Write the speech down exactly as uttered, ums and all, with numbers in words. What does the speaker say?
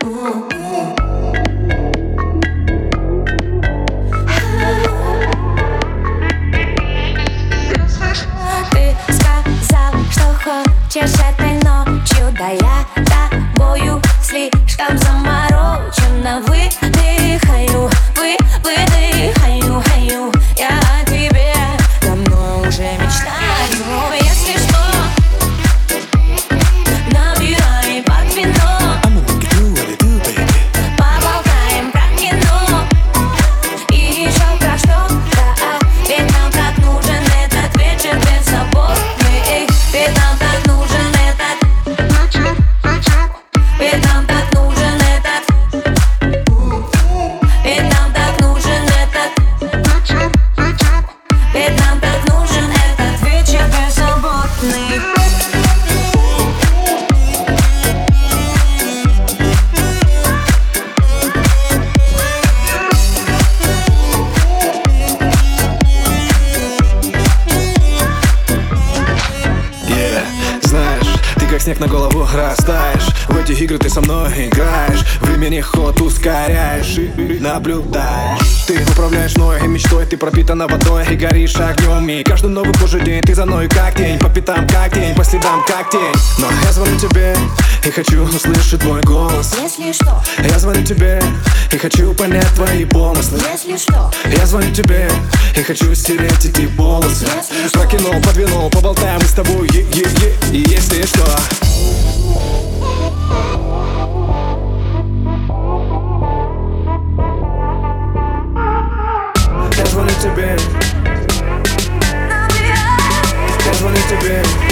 Ты сказал, что хочешь этой ночью, да я тобою слишком заморочена. Выдыхаю, вы, выдыхаю, хаю. Я о тебе давно уже мечтаю. Если что, набирай под вино, поболтаем про кино и еще про что-то. Ведь нам так нужен этот вечер беззаботный. Ведь нам так нужен этот, ведь нам так нужен этот, ведь нам так нужен этот, ведь нам так нужен этот вечер беззаботный. Знаешь, ты как снег на голову растаешь. В эти игры ты со мной играешь. Времени ход ускоряешь и наблюдаешь. Ты управляешь мной и мечтой. Ты пропитана водой и горишь огнем. И каждый новый божий день ты за мной как тень. По пятам как тень, по следам как тень. Но я звоню тебе и хочу услышать твой голос. Если что, Я звоню тебе и хочу понять твои помыслы. если что, Я звоню тебе и хочу стереть эти волосы. Прокинул, подвинул, поболтаем мы с тобой, е-е-е. И если что, я звоню тебе, я звоню тебе.